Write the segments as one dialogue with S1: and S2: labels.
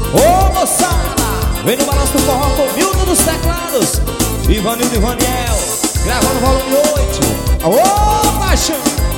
S1: Ô moçada, vem no balanço do forró com Milton dos teclados, Ivanildo e Vaniel, gravando volume 8. Ô paixão!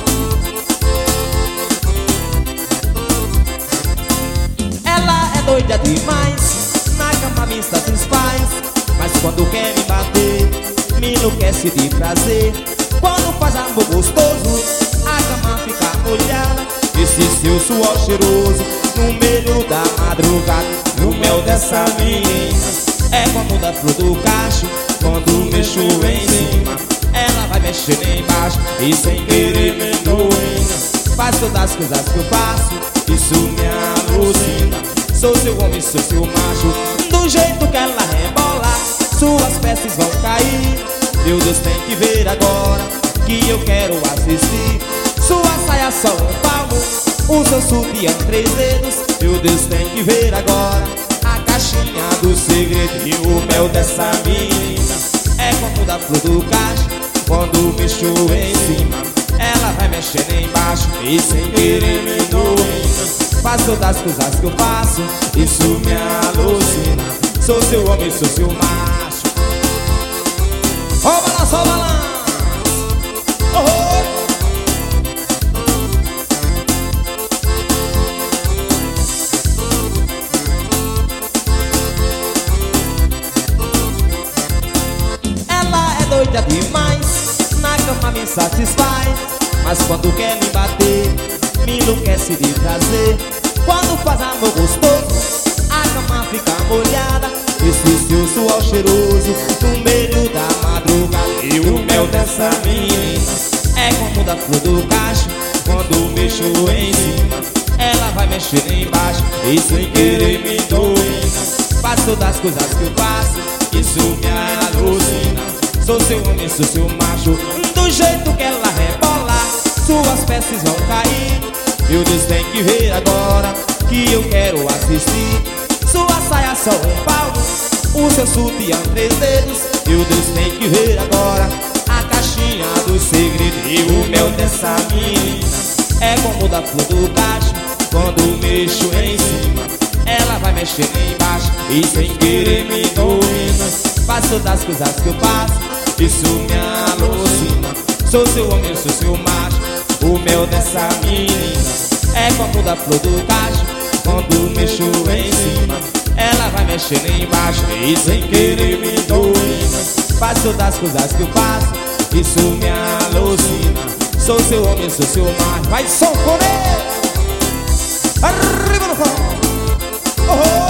S1: Ela é doida demais, na cama me satisfaz, mas quando quer me bater, me enlouquece de prazer. Quando faz amor gostoso, a cama fica molhada, esse seu suor cheiroso no meio da madrugada. O mel dessa menina é como da flor do cacho, quando mexo em cima, ela vai mexer embaixo e sem querer me domina. Faz todas as coisas que eu faço, isso me alucina. Sou seu homem, sou seu macho, do jeito que ela rebola, suas peças vão cair. Meu Deus, tem que ver agora, que eu quero assistir. Sua saia só um palmo, o seu sutiã 3 dedos. Meu Deus, tem que ver agora a caixinha do segredo. E o mel dessa menina é como da flor do cacho, quando mexo em cima, ela vai mexendo embaixo e sem querer me domina. Faz todas as coisas que eu faço, isso me alucina. Sou seu homem, sou seu macho. Ó balanço, ó balanço, oh. Ela é doida demais, na cama me satisfaz, mas quando quer me bater, me enlouquece de prazer. Quando faz amor gostoso, a cama fica molhada, esse seu suor cheiroso no meio da madrugada. E o mel dessa menina é como da flor do cacho, quando mexo em cima, ela vai mexer embaixo e sem querer me domina. Faz todas as coisas que eu faço, isso me alucina. Sou seu homem, sou seu macho, do jeito que ela rebola, suas peças vão cair. Meu Deus, tem que ver agora, que eu quero assistir. Sua saia só um palmo, o seu sutiã 3 dedos. Meu Deus, tem que ver agora a caixinha do segredo. E o mel dessa menina é como da flor do cacho, quando mexo em cima, ela vai mexer embaixo e sem querer me domina. Faz todas as coisas que eu faço, isso me alucina. Sou seu homem, sou seu macho, o mel dessa menina é como da flor do cacho, quando mexo em cima, ela vai mexendo embaixo e sem querer me domina. Faz todas as coisas que eu faço, isso me alucina. Sou seu homem, sou seu macho. Vai som com ele, arriba no forró, oh, oh.